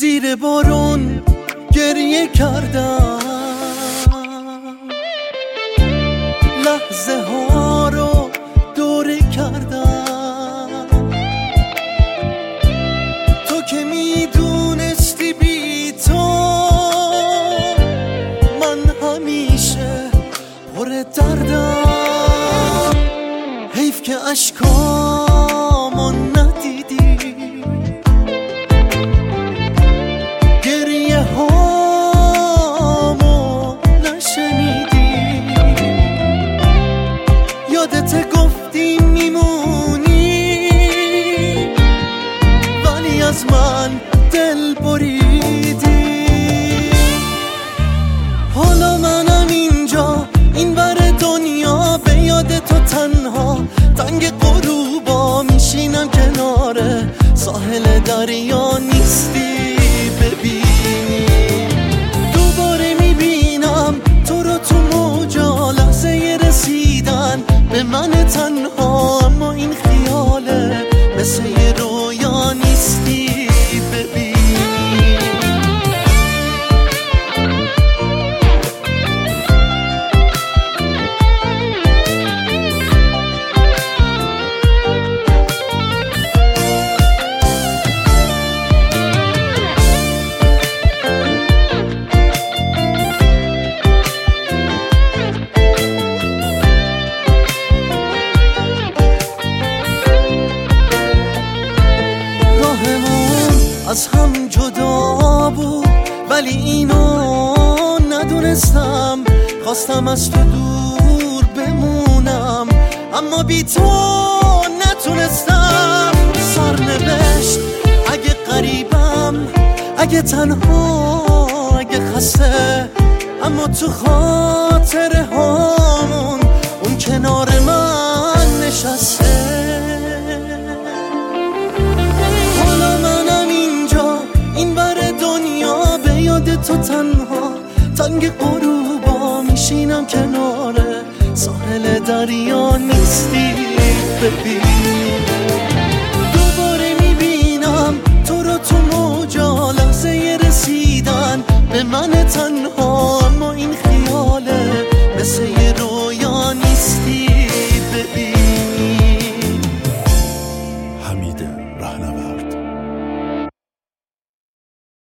زیر بارون گریه کردم، لحظه ها رو دوره کردم. تو که میدونستی بی تو من همیشه پر دردم. حیف که اشکامو ندیدی، گریه هامو نشنیدی. یادت گفتی میمونی ولی از من دل بریدی. حالا منم اینجا این ور دنیا، به یاد تو تنها تنگ غروبا میشینم کنار ساحل دریا. نیستی ببینی، دوباره میبینم تو رو تو موجا، لحظه رسیدن به من تنها. اما این خیاله مثل یه رویا، نیستی ببینی. از هم جدا بود ولی اینو ندونستم. خواستم از تو دور بمونم اما بی تو نتونستم. سرنوشت اگه غریبم، اگه تنها، اگه خسته، اما تو خاطره هامون اون کنار من نشسته. تو تنها تنگ غروبا میشینم کنار ساحل دریا. نیستی ببین.